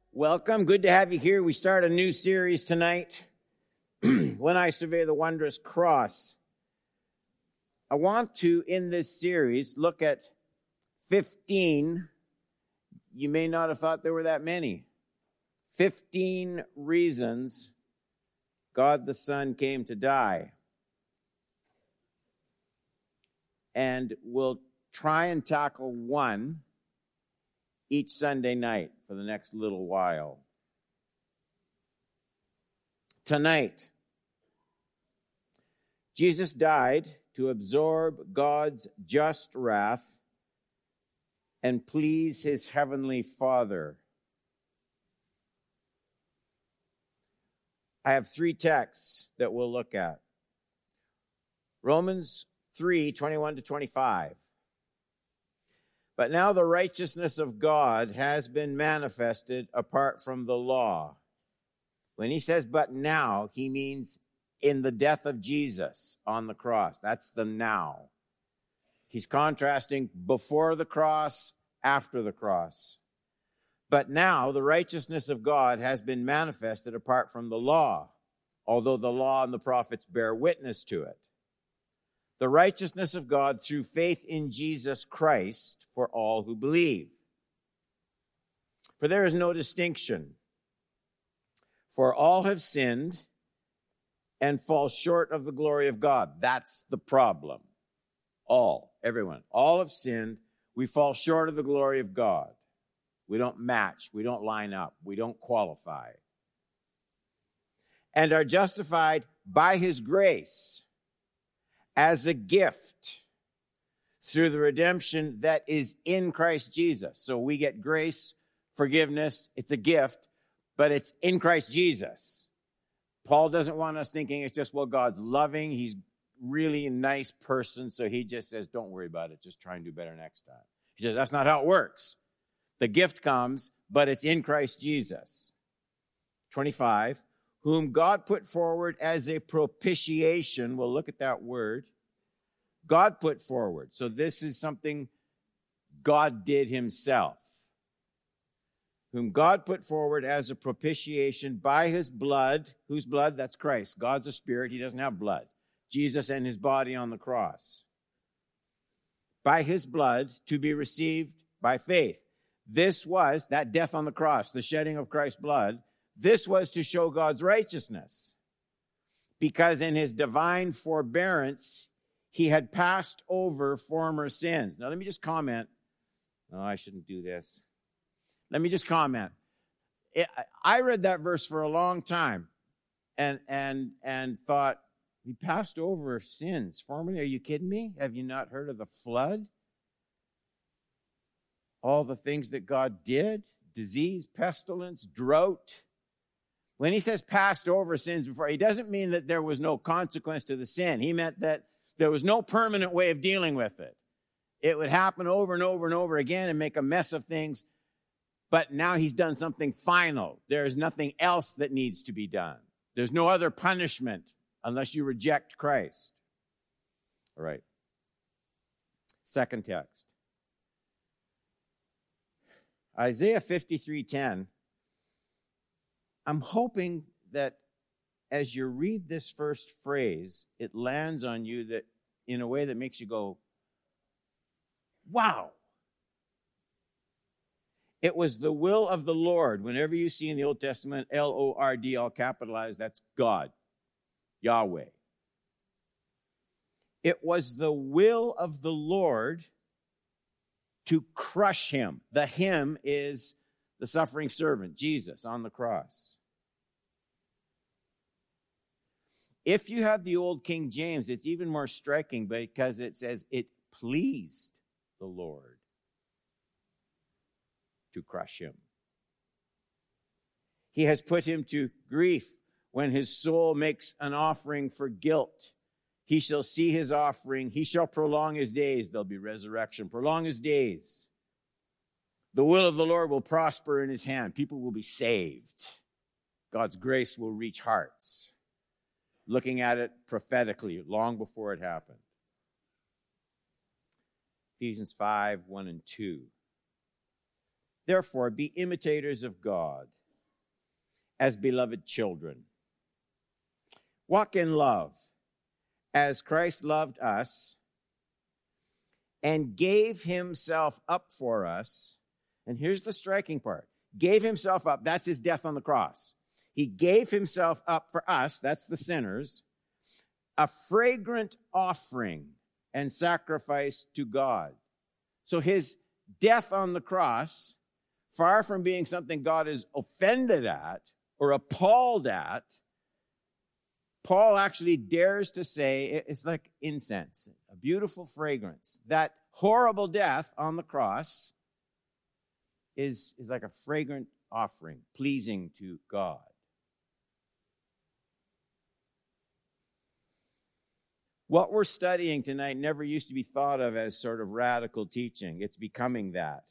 Welcome. Good to have you here. We start a new series tonight, When I Survey the Wondrous Cross. I want to, in this series, look at 15, you may not have thought there were that many, 15 reasons God the Son came to die. And we'll try and tackle one each Sunday night for the next little while. Tonight, Jesus died to absorb God's just wrath and please his heavenly Father. I have three texts that we'll look at. Romans 3:21-25. But now the righteousness of God has been manifested apart from the law. When he says but now, he means in the death of Jesus on the cross. That's the now. He's contrasting before the cross, after the cross. But now the righteousness of God has been manifested apart from the law, although the law and the prophets bear witness to it. The righteousness of God through faith in Jesus Christ for all who believe. For there is no distinction. For all have sinned and fall short of the glory of God. That's the problem. All, everyone. All have sinned. We fall short of the glory of God. We don't match. We don't line up. We don't qualify. And are justified by his grace as a gift through the redemption that is in Christ Jesus. So we get grace, forgiveness, it's a gift, but it's in Christ Jesus. Paul doesn't want us thinking it's just, well, God's loving, he's really a nice person, so he just says, don't worry about it, just try and do better next time. He says, that's not how it works. The gift comes, but it's in Christ Jesus. 25. Whom God put forward as a propitiation. We'll look at that word. God put forward. So this is something God did himself. Whom God put forward as a propitiation by his blood. Whose blood? That's Christ. God's a spirit. He doesn't have blood. Jesus and his body on the cross. By his blood to be received by faith. This was, that death on the cross, the shedding of Christ's blood, this was to show God's righteousness, because in his divine forbearance, he had passed over former sins. Now, let me just comment. Oh, I shouldn't do this. Let me just comment. I read that verse for a long time and thought, he passed over sins formerly. Are you kidding me? Have you not heard of the flood? All the things that God did, disease, pestilence, drought. When he says passed over sins before, he doesn't mean that there was no consequence to the sin. He meant that there was no permanent way of dealing with it. It would happen over and over and over again and make a mess of things. But now he's done something final. There is nothing else that needs to be done. There's no other punishment unless you reject Christ. All right. Second text. Isaiah 53:10. I'm hoping that as you read this first phrase, it lands on you that in a way that makes you go, wow. It was the will of the Lord. Whenever you see in the Old Testament, L-O-R-D, all capitalized, that's God, Yahweh. It was the will of the Lord to crush him. The him is the suffering servant, Jesus, on the cross. If you have the old King James, it's even more striking because it says it pleased the Lord to crush him. He has put him to grief when his soul makes an offering for guilt. He shall see his offering. He shall prolong his days. There'll be resurrection. Prolong his days. The will of the Lord will prosper in his hand. People will be saved. God's grace will reach hearts. Looking at it prophetically long before it happened. Ephesians 5:1-2. Therefore, be imitators of God as beloved children. Walk in love as Christ loved us and gave himself up for us. And here's the striking part. Gave himself up. That's his death on the cross. He gave himself up for us. That's the sinners. A fragrant offering and sacrifice to God. So his death on the cross, far from being something God is offended at or appalled at, Paul actually dares to say it's like incense, a beautiful fragrance. That horrible death on the cross is like a fragrant offering, pleasing to God. What we're studying tonight never used to be thought of as sort of radical teaching. It's becoming that.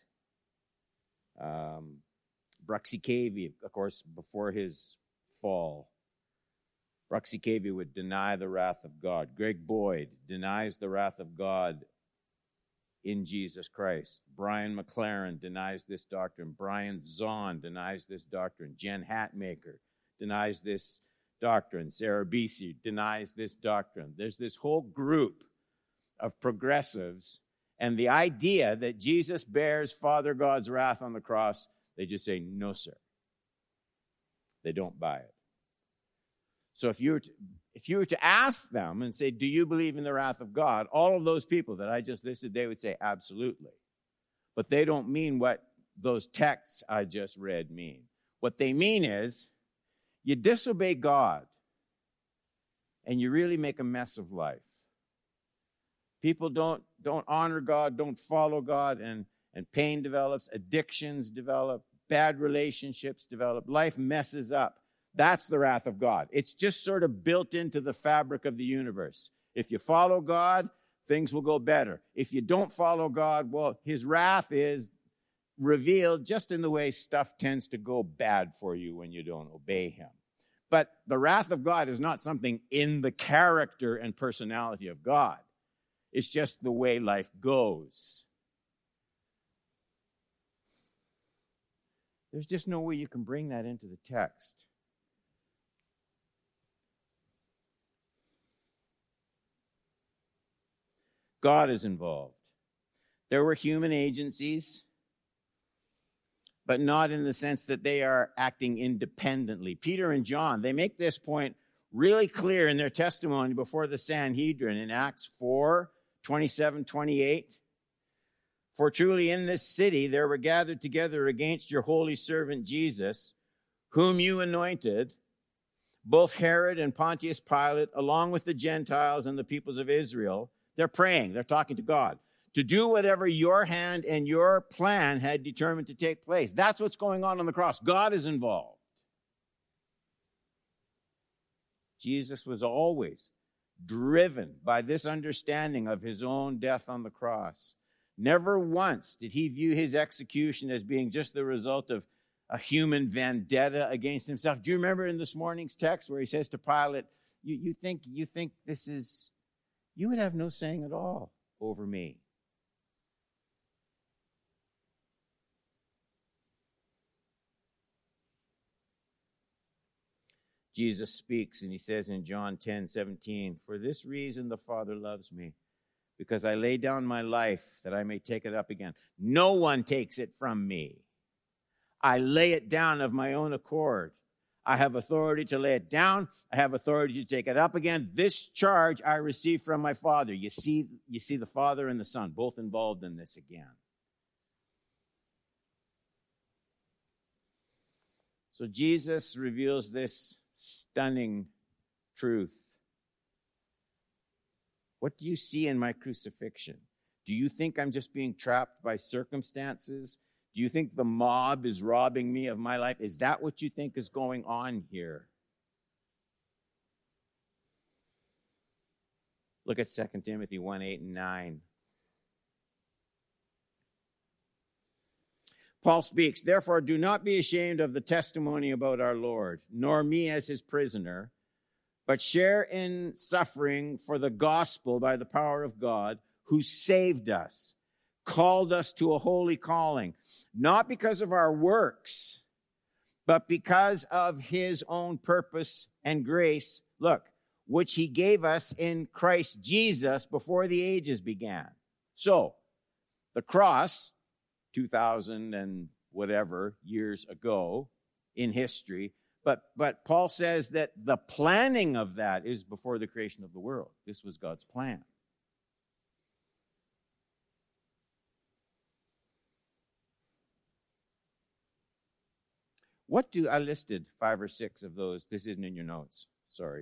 Bruxy-Cavey, of course, before his fall, Bruxy-Cavey would deny the wrath of God. Greg Boyd denies the wrath of God in Jesus Christ. Brian McLaren denies this doctrine. Brian Zahn denies this doctrine. Jen Hatmaker denies this doctrine. Sarah Beese denies this doctrine. There's this whole group of progressives, and the idea that Jesus bears Father God's wrath on the cross, they just say, no, sir. They don't buy it. So if you were to ask them and say, do you believe in the wrath of God? All of those people that I just listed, they would say, absolutely. But they don't mean what those texts I just read mean. What they mean is, you disobey God, and you really make a mess of life. People don't honor God, don't follow God, and pain develops, addictions develop, bad relationships develop, life messes up. That's the wrath of God. It's just sort of built into the fabric of the universe. If you follow God, things will go better. If you don't follow God, well, his wrath is revealed just in the way stuff tends to go bad for you when you don't obey him. But the wrath of God is not something in the character and personality of God. It's just the way life goes. There's just no way you can bring that into the text. God is involved. There were human agencies, but not in the sense that they are acting independently. Peter and John, they make this point really clear in their testimony before the Sanhedrin in Acts 4, 27, 28. For truly in this city there were gathered together against your holy servant Jesus, whom you anointed, both Herod and Pontius Pilate, along with the Gentiles and the peoples of Israel. They're praying, they're talking to God, to do whatever your hand and your plan had determined to take place. That's what's going on the cross. God is involved. Jesus was always driven by this understanding of his own death on the cross. Never once did he view his execution as being just the result of a human vendetta against himself. Do you remember in this morning's text where he says to Pilate, you think this is, you would have no saying at all over me. Jesus speaks and he says in John 10:17, for this reason the Father loves me, because I lay down my life that I may take it up again. No one takes it from me. I lay it down of my own accord. I have authority to lay it down. I have authority to take it up again. This charge I received from my Father. You see the Father and the Son, both involved in this again. So Jesus reveals this stunning truth. What do you see in my crucifixion? Do you think I'm just being trapped by circumstances? Do you think the mob is robbing me of my life? Is that what you think is going on here? Look at 2 Timothy 1:8 and 9. Paul speaks, therefore do not be ashamed of the testimony about our Lord, nor me as his prisoner, but share in suffering for the gospel by the power of God, who saved us, called us to a holy calling, not because of our works, but because of his own purpose and grace, look, which he gave us in Christ Jesus before the ages began. So, the cross, 2,000 and whatever years ago in history, but Paul says that the planning of that is before the creation of the world. This was God's plan. I listed 5 or 6 of those. This isn't in your notes. Sorry.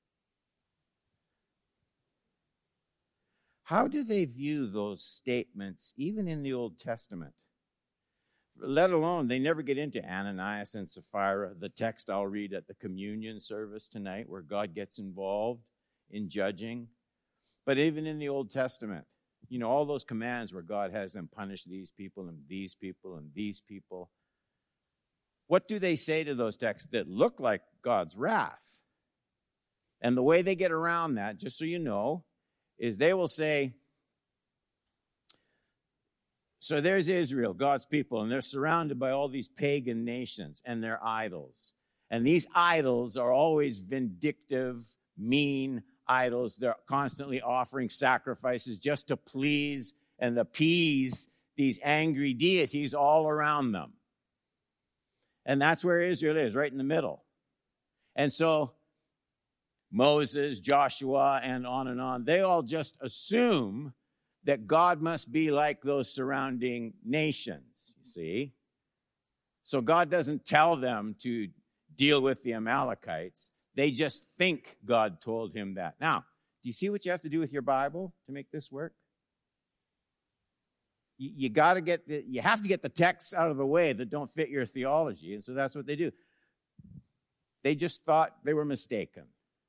How do they view those statements, even in the Old Testament? Let alone, they never get into Ananias and Sapphira, the text I'll read at the communion service tonight, where God gets involved in judging. But even in the Old Testament, all those commands where God has them punish these people and these people and these people. What do they say to those texts that look like God's wrath? And the way they get around that, just so you know, is they will say, so there's Israel, God's people, and they're surrounded by all these pagan nations and their idols. And these idols are always vindictive, mean idols. They're constantly offering sacrifices just to please and appease these angry deities all around them. And that's where Israel is, right in the middle. And so Moses, Joshua, and on, they all just assume that God must be like those surrounding nations, you see. So God doesn't tell them to deal with the Amalekites. They just think God told him that. Now, do you see what you have to do with your Bible to make this work? You have to get the texts out of the way that don't fit your theology, and so that's what they do. They just thought they were mistaken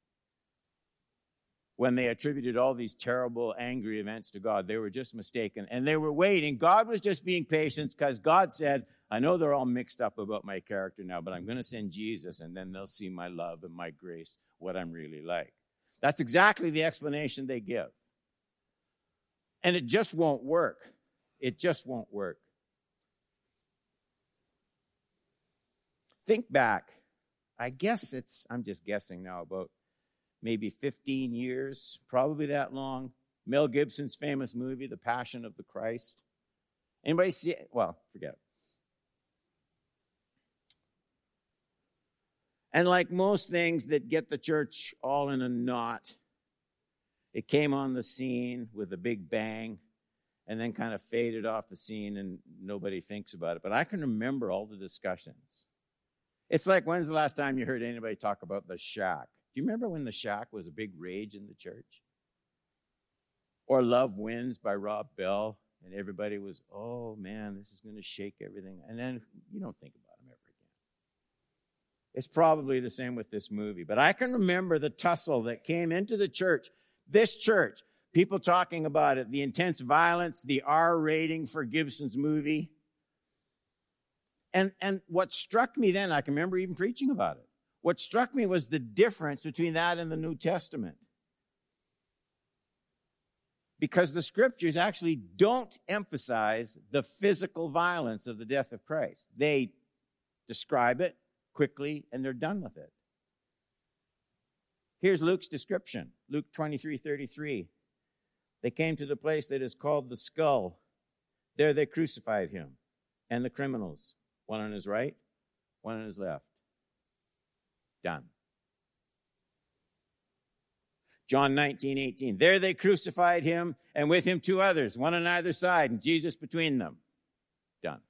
when they attributed all these terrible, angry events to God. They were just mistaken, and they were waiting. God was just being patient because God said, I know they're all mixed up about my character now, but I'm going to send Jesus, and then they'll see my love and my grace, what I'm really like. That's exactly the explanation they give. And it just won't work. It just won't work. Think back. I guess I'm just guessing now, about maybe 15 years, probably that long. Mel Gibson's famous movie, The Passion of the Christ. Anybody see it? Well, forget it. And like most things that get the church all in a knot, it came on the scene with a big bang and then kind of faded off the scene and nobody thinks about it. But I can remember all the discussions. It's like, when's the last time you heard anybody talk about The Shack? Do you remember when The Shack was a big rage in the church? Or Love Wins by Rob Bell, and everybody was, oh man, this is going to shake everything. And then you don't think about them ever again. It's probably the same with this movie. But I can remember the tussle that came into the church, this church, people talking about it, the intense violence, the R rating for Gibson's movie. And what struck me then, I can remember even preaching about it. What struck me was the difference between that and the New Testament. Because the scriptures actually don't emphasize the physical violence of the death of Christ. They describe it quickly and they're done with it. Here's Luke's description. Luke 23:33. They came to the place that is called the Skull. There they crucified him and the criminals, one on his right, one on his left. Done. John 19:18. There they crucified him, and with him 2 others, one on either side, and Jesus between them. Done.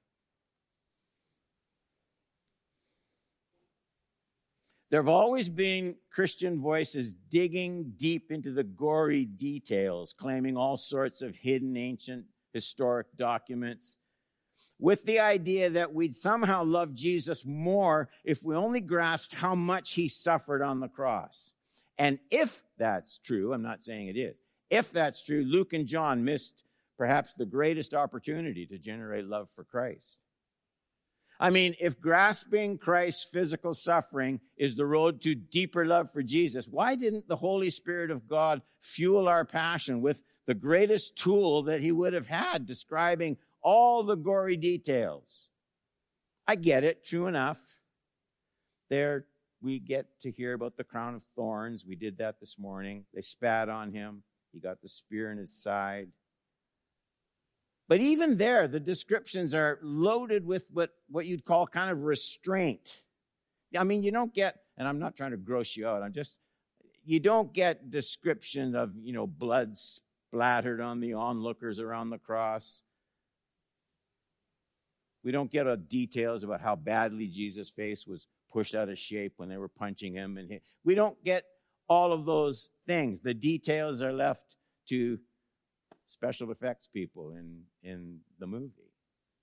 There have always been Christian voices digging deep into the gory details, claiming all sorts of hidden ancient historic documents, with the idea that we'd somehow love Jesus more if we only grasped how much he suffered on the cross. And if that's true, I'm not saying it is, if that's true, Luke and John missed perhaps the greatest opportunity to generate love for Christ. I mean, if grasping Christ's physical suffering is the road to deeper love for Jesus, why didn't the Holy Spirit of God fuel our passion with the greatest tool that he would have had, describing all the gory details? I get it, true enough. There we get to hear about the crown of thorns. We did that this morning. They spat on him. He got the spear in his side. But even there, the descriptions are loaded with what you'd call kind of restraint. I mean, you don't get, and I'm not trying to gross you out, you don't get description of, blood splattered on the onlookers around the cross. We don't get details about how badly Jesus' face was pushed out of shape when they were punching him. We don't get all of those things. The details are left to special effects people in the movie.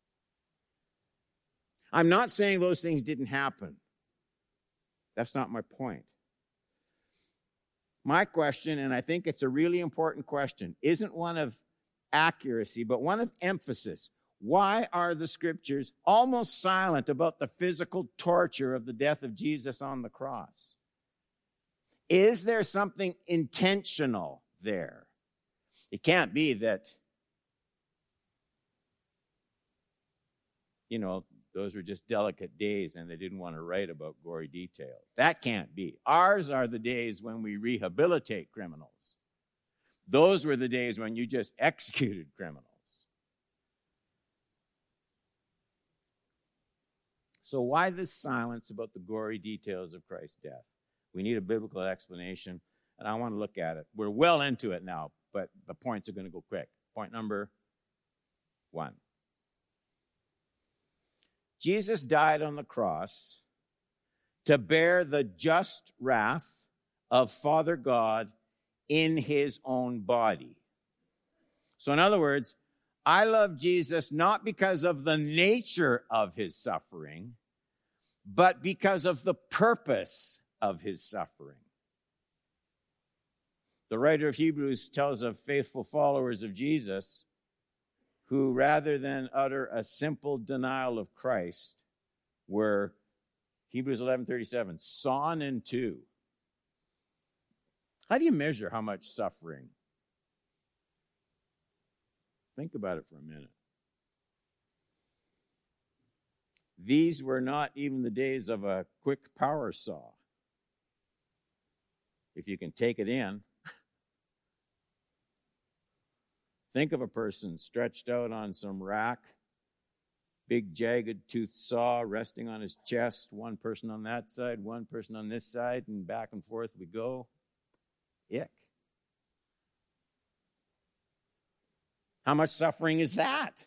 I'm not saying those things didn't happen. That's not my point. My question, and I think it's a really important question, isn't one of accuracy, but one of emphasis. Why are the scriptures almost silent about the physical torture of the death of Jesus on the cross? Is there something intentional there? It can't be that, those were just delicate days and they didn't want to write about gory details. That can't be. Ours are the days when we rehabilitate criminals. Those were the days when you just executed criminals. So why this silence about the gory details of Christ's death? We need a biblical explanation, and I want to look at it. We're well into it now, but the points are going to go quick. Point number 1. Jesus died on the cross to bear the just wrath of Father God in his own body. So in other words, I love Jesus not because of the nature of his suffering, but because of the purpose of his suffering. The writer of Hebrews tells of faithful followers of Jesus who, rather than utter a simple denial of Christ, were, Hebrews 11:37, sawn in two. How do you measure how much suffering? Think about it for a minute. These were not even the days of a quick power saw. If you can take it in. Think of a person stretched out on some rack, big jagged tooth saw resting on his chest, one person on that side, one person on this side, and back and forth we go. Ick. How much suffering is that?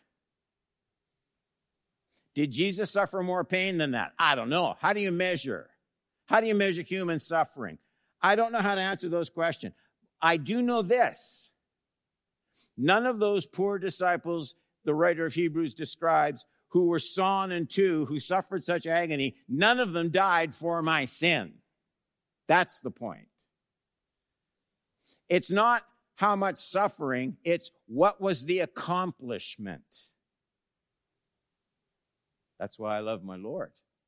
Did Jesus suffer more pain than that? I don't know. How do you measure? How do you measure human suffering? I don't know how to answer those questions. I do know this. None of those poor disciples the writer of Hebrews describes who were sawn in two, who suffered such agony, none of them died for my sin. That's the point. It's not how much suffering, it's what was the accomplishment. That's why I love my Lord.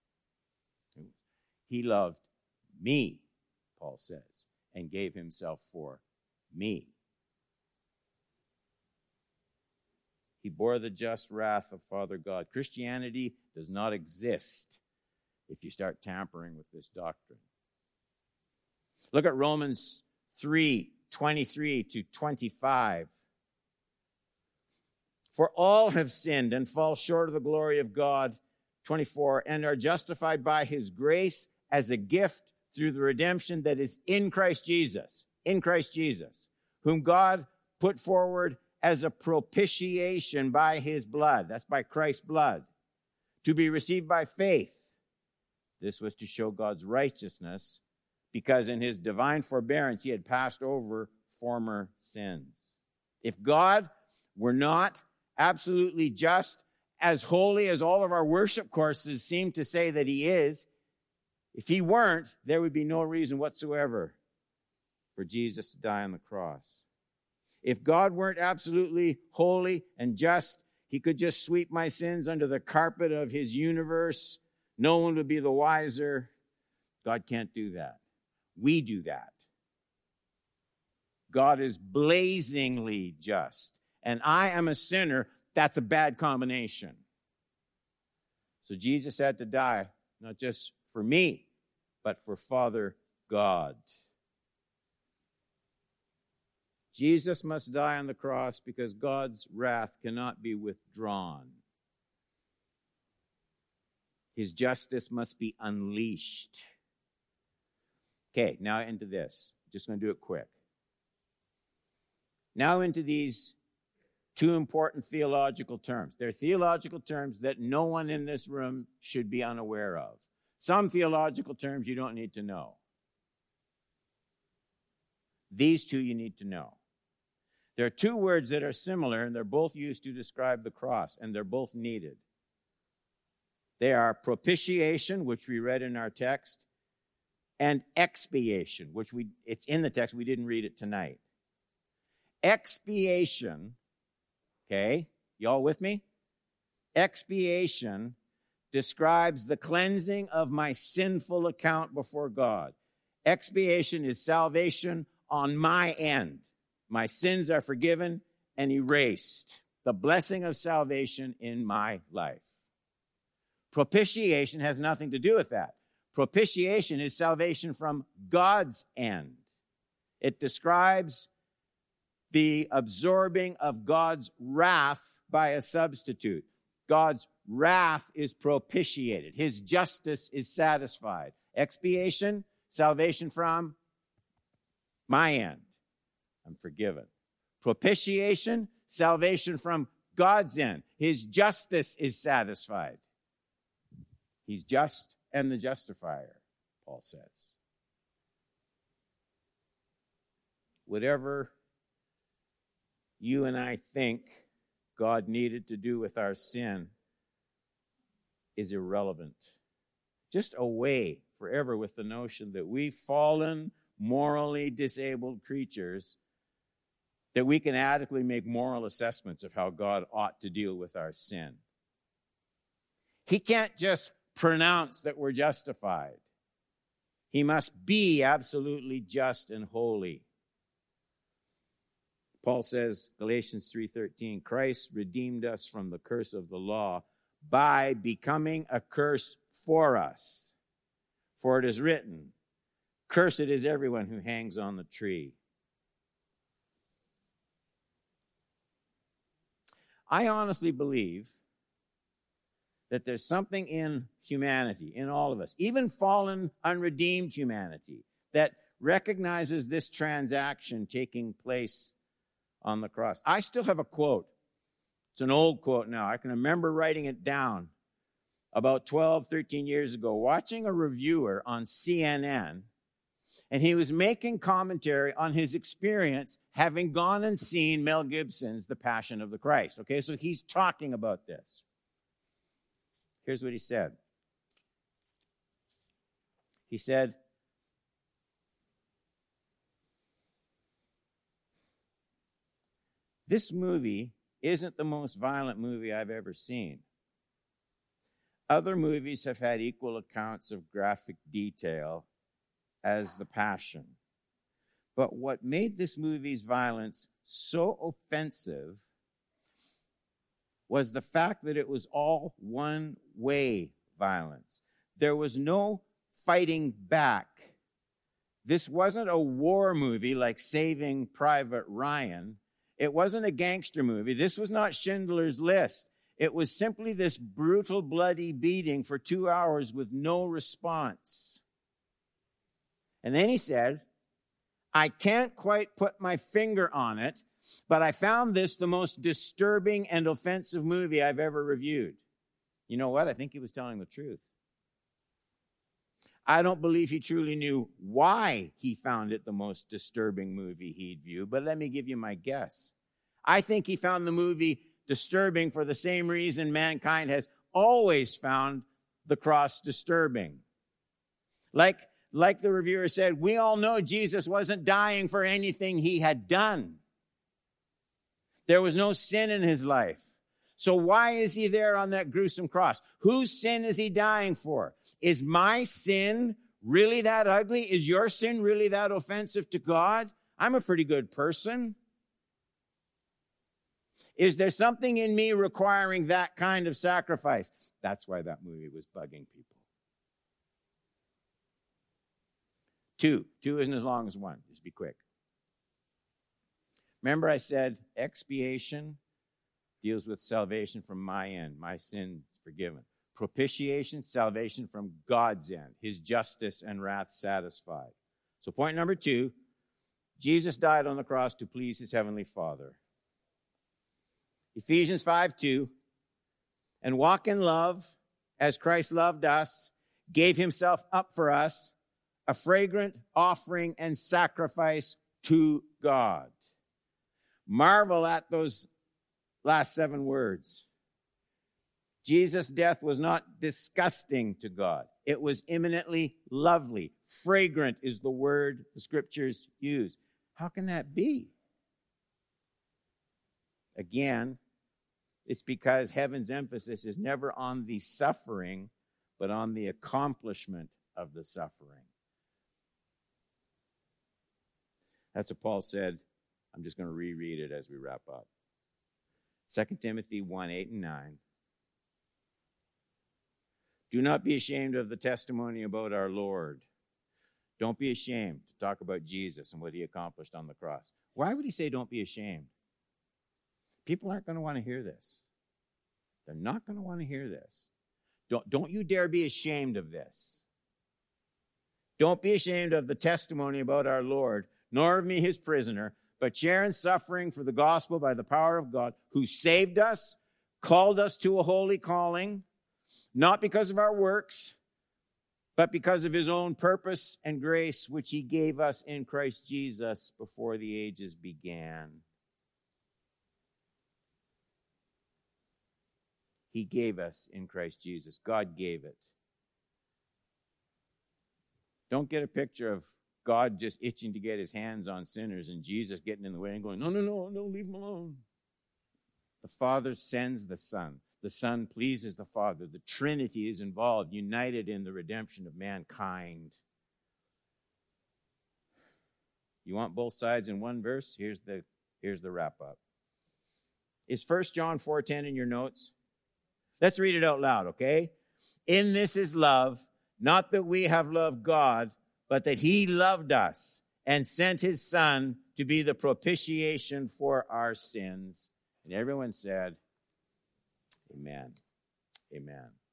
He loved me, Paul says, and gave himself for me. He bore the just wrath of Father God. Christianity does not exist if you start tampering with this doctrine. Look at Romans 3:23-25. For all have sinned and fall short of the glory of God, 24, and are justified by his grace as a gift through the redemption that is in Christ Jesus, whom God put forward as a propitiation by his blood. That's by Christ's blood. To be received by faith. This was to show God's righteousness, because in his divine forbearance he had passed over former sins. If God were not absolutely just, as holy as all of our worship courses seem to say that he is, if he weren't, there would be no reason whatsoever for Jesus to die on the cross. If God weren't absolutely holy and just, He could just sweep my sins under the carpet of his universe. No one would be the wiser. God can't do that. We do that. God is blazingly just. And I am a sinner. That's a bad combination. So Jesus had to die, not just for me, but for Father God. Jesus must die on the cross because God's wrath cannot be withdrawn. His justice must be unleashed. Okay, now into this. Just going to do it quick. Now into these two important theological terms. They're theological terms that no one in this room should be unaware of. Some theological terms you don't need to know. These two you need to know. There are two words that are similar, and they're both used to describe the cross, and they're both needed. They are propitiation, which we read in our text, and expiation, which it's in the text. We didn't read it tonight. Expiation, okay, y'all with me? Expiation describes the cleansing of my sinful account before God. Expiation is salvation on my end. My sins are forgiven and erased. The blessing of salvation in my life. Propitiation has nothing to do with that. Propitiation is salvation from God's end. It describes the absorbing of God's wrath by a substitute. God's wrath is propitiated. His justice is satisfied. Expiation, salvation from my end. I'm forgiven. Propitiation, salvation from God's end. His justice is satisfied. He's just and the justifier, Paul says. Whatever you and I think God needed to do with our sin is irrelevant. Just away forever with the notion that we've fallen, morally disabled creatures, that we can adequately make moral assessments of how God ought to deal with our sin. He can't just pronounce that we're justified. He must be absolutely just and holy. Paul says, Galatians 3:13, Christ redeemed us from the curse of the law by becoming a curse for us. For it is written, cursed is everyone who hangs on the tree. I honestly believe that there's something in humanity, in all of us, even fallen, unredeemed humanity, that recognizes this transaction taking place on the cross. I still have a quote. It's an old quote now. I can remember writing it down about 12, 13 years ago, watching a reviewer on CNN, and he was making commentary on his experience having gone and seen Mel Gibson's The Passion of the Christ. Okay, so he's talking about this. Here's what he said. He said, this movie isn't the most violent movie I've ever seen. Other movies have had equal accounts of graphic detail as The Passion. But what made this movie's violence so offensive was the fact that it was all one-way violence. There was no fighting back. This wasn't a war movie like Saving Private Ryan. It wasn't a gangster movie. This was not Schindler's List. It was simply this brutal, bloody beating for 2 hours with no response. And then he said, I can't quite put my finger on it, but I found this the most disturbing and offensive movie I've ever reviewed. You know what? I think he was telling the truth. I don't believe he truly knew why he found it the most disturbing movie he'd viewed, but let me give you my guess. I think he found the movie disturbing for the same reason mankind has always found the cross disturbing. Like the reviewer said, we all know Jesus wasn't dying for anything he had done. There was no sin in his life. So why is he there on that gruesome cross? Whose sin is he dying for? Is my sin really that ugly? Is your sin really that offensive to God? I'm a pretty good person. Is there something in me requiring that kind of sacrifice? That's why that movie was bugging people. Two isn't as long as one. Just be quick. Remember I said expiation deals with salvation from my end, my sin forgiven. Propitiation, salvation from God's end, his justice and wrath satisfied. So point number 2, Jesus died on the cross to please his heavenly Father. Ephesians 5:2, and walk in love as Christ loved us, gave himself up for us, a fragrant offering and sacrifice to God. Marvel at those last 7 words. Jesus' death was not disgusting to God. It was eminently lovely. Fragrant is the word the scriptures use. How can that be? Again, it's because heaven's emphasis is never on the suffering, but on the accomplishment of the suffering. That's what Paul said. I'm just going to reread it as we wrap up. 2 Timothy 1:8-9. Do not be ashamed of the testimony about our Lord. Don't be ashamed to talk about Jesus and what he accomplished on the cross. Why would he say don't be ashamed? People aren't going to want to hear this. They're not going to want to hear this. Don't you dare be ashamed of this. Don't be ashamed of the testimony about our Lord, nor of me, his prisoner, but share in suffering for the gospel by the power of God, who saved us, called us to a holy calling, not because of our works, but because of his own purpose and grace, which he gave us in Christ Jesus before the ages began. He gave us in Christ Jesus. God gave it. Don't get a picture of God just itching to get his hands on sinners and Jesus getting in the way and going, no, leave him alone. The Father sends the Son. The Son pleases the Father. The Trinity is involved, united in the redemption of mankind. You want both sides in one verse? Here's the wrap up. Is 1 John 4:10 in your notes? Let's read it out loud, okay? In this is love, not that we have loved God, but that he loved us and sent his Son to be the propitiation for our sins. And everyone said, amen. Amen.